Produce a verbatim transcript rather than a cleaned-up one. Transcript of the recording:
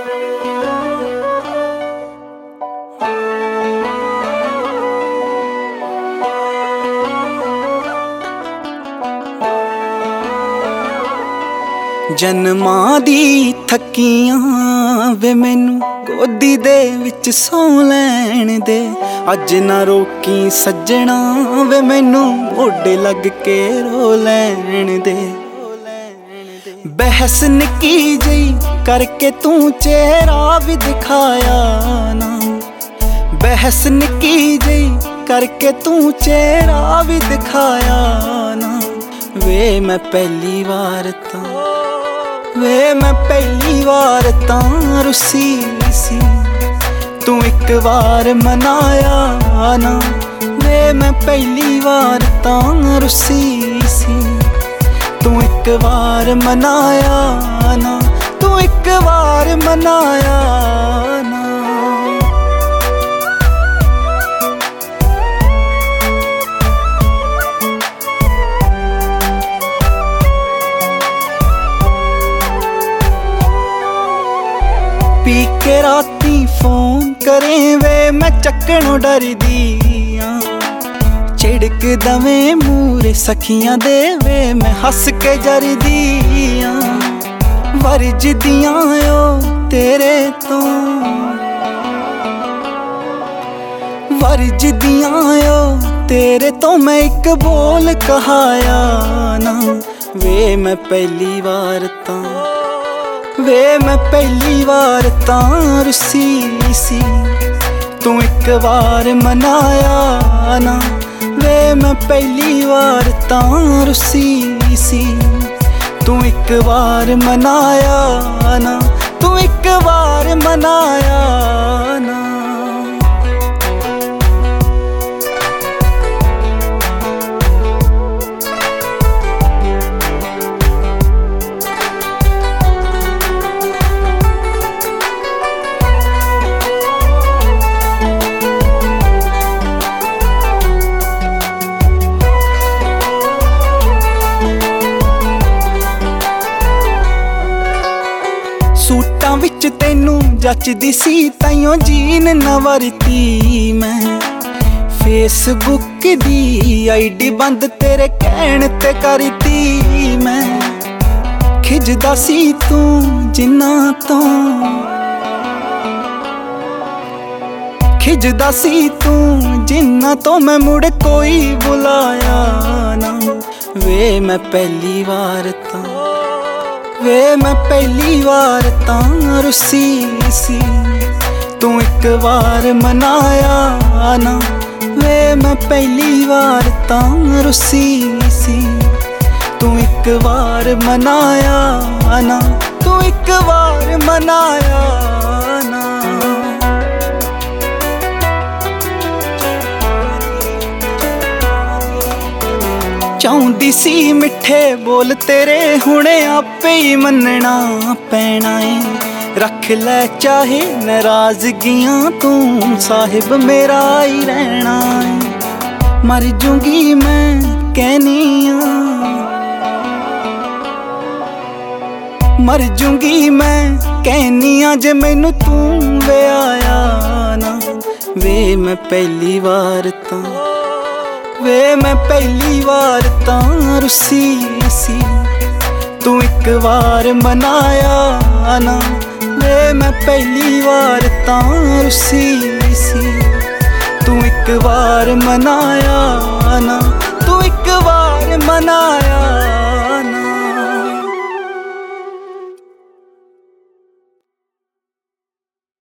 ਜਨਮਾਂ ਦੀ ਥੱਕੀਆਂ ਵੇ ਮੈਨੂੰ ਗੋਦੀ ਦੇ ਵਿੱਚ ਸੌ ਲੈਣ ਦੇ। ਅੱਜ ਨਾ ਰੋਕੀ ਸੱਜਣਾ ਵੇ ਮੈਨੂੰ ਮੋਢੇ ਲੱਗ ਕੇ ਰੋ ਲੈਣ ਦੇ। ਬਹਿਸ ਨਿੱਕੀ ਜਿਹੀ ਕਰਕੇ ਤੂੰ ਚਿਹਰਾ ਵੀ ਦਿਖਾਇਆ ਨਾ। ਬਹਿਸ ਨਿੱਕੀ ਜਿਹੀ ਕਰਕੇ ਤੂੰ ਚਿਹਰਾ ਵੀ ਦਿਖਾਇਆ ਨਾ। ਵੇ ਮੈਂ ਪਹਿਲੀ ਵਾਰ ਤਾਂ ਵੇ ਮੈਂ ਪਹਿਲੀ ਵਾਰ ਤਾਂ ਰੁੱਸੀ ਸੀ, ਤੂੰ ਇੱਕ ਵਾਰ ਮਨਾਇਆ ਨਾ। ਵੇ ਮੈਂ ਪਹਿਲੀ ਵਾਰ ਤਾਂ ਰੁੱਸੀ ਸੀ, ਤੂੰ ਇੱਕ ਵਾਰ ਮਨਾਇਆ ਨਾ। ਤੂੰ ਇੱਕ ਵਾਰ ਮਨਾਇਆ ਨਾ। ਪੀ ਕੇ ਰਾਤੀ ਫੋਨ ਕਰੇ ਵੇ ਮੈਂ ਚੱਕਣੋਂ ਡਰਦੀ ਆਂ। ਝਿੜਕ ਦਵੇਂ ਮੂਰੇ ਸਖੀਆਂ ਦੇ ਵੇ ਮੈਂ ਹੱਸ ਕੇ ਜਰਦੀ ਆਂ। ਵਰਜਦੀਆਂ ਓ ਤੇਰੇ ਤੋਂ ਵਰਜਦੀਆਂ ਓ ਤੇਰੇ ਤੋਂ ਮੈਂ ਇੱਕ ਬੋਲ ਕਹਾਇਆ ਨਾ। ਵੇ ਮੈਂ ਪਹਿਲੀ ਵਾਰ ਤਾਂ ਵੇ ਮੈਂ ਪਹਿਲੀ ਵਾਰ ਤਾਂ ਰੁੱਸੀ ਸੀ, ਤੂੰ ਇੱਕ ਵਾਰ ਮਨਾਇਆ ਨਾ। ਵੇ ਮੈਂ ਪਹਿਲੀ ਵਾਰ ਤਾਂ ਰੁੱਸੀ ਸੀ, ਤੂੰ ਇੱਕ ਵਾਰ ਮਨਾਇਆ ਨਾ। ਤੂੰ ਇੱਕ ਵਾਰ ਮਨਾਇਆ ਨਾ। ਸੂਟਾਂ ਵਿੱਚ ਤੈਨੂੰ ਜੱਚਦੀ ਸੀ ਤਾਈਓ ਜੀਨ ਨਾ ਵਰਤੀ ਮੈਂ। ਫੇਸਬੁੱਕ ਦੀ ਆਈਡੀ ਬੰਦ ਤੇਰੇ ਕਹਿਣ ਤੇ ਕਰਤੀ ਮੈਂ। ਖਿਜਦਾ ਸੀ ਤੂੰ ਜਿੰਨਾ ਤੋਂ ਖਿਜਦਾ ਸੀ ਤੂੰ ਜਿੰਨਾ ਤੋਂ ਮੈਂ ਮੁੜ ਕੋਈ ਬੁਲਾਇਆ ਨਾ। ਵੇ ਮੈਂ ਪਹਿਲੀ ਵਾਰ ਤਾਂ ਵੇ ਮੈਂ ਪਹਿਲੀ ਵਾਰ ਤਾਂ ਰੁੱਸੀ ਸੀ, ਤੂੰ ਇੱਕ ਵਾਰ ਮਨਾਇਆ ਨਾ। ਵੇ ਮੈਂ ਪਹਿਲੀ ਵਾਰ ਤਾਂ ਰੁੱਸੀ ਸੀ, ਤੂੰ ਇੱਕ ਵਾਰ ਮਨਾਇਆ ਨਾ। ਤੂੰ ਇੱਕ ਵਾਰ ਮਨਾਇਆ ਨਾ। ਚਾਹੁੰਦੀ ਸੀ ਮਿੱਠੇ ਬੋਲ ਤੇਰੇ ਹੁਣੇ ਆਪੇ ਹੀ ਮੰਨਣਾ ਪੈਣਾ ਏ। ਰੱਖ ਲੈ ਚਾਹੇ ਨਾਰਾਜ਼ਗੀਆਂ ਤੂੰ ਸਾਹਿਬ ਮੇਰਾ ਹੀ ਰਹਿਣਾ ਏ। ਮਰ ਜੂੰਗੀ ਮੈਂ ਕਹਿਨੀ ਆਂ, ਮਰ ਜੂੰਗੀ ਮੈਂ ਕਹਿਨੀ ਆਂ ਜੇ ਮੈਨੂੰ ਤੂੰ ਵਿਆਹਿਆ ਨਾ। ਵੇ ਮੈਂ ਪਹਿਲੀ ਵਾਰ ਤਾਂ ਵੇ ਮੈਂ ਪਹਿਲੀ ਵਾਰ ਤਾਂ ਰੁੱਸੀ ਸੀ, ਤੂੰ ਇੱਕ ਵਾਰ ਮਨਾਇਆ ਨਾ। ਵੇ ਮੈਂ ਪਹਿਲੀ ਵਾਰ ਤਾਂ ਰੁੱਸੀ ਸੀ, ਤੂੰ ਇੱਕ ਵਾਰ ਮਨਾਇਆ ਨਾ। ਤੂੰ ਇੱਕ ਵਾਰ ਮਨਾਇਆ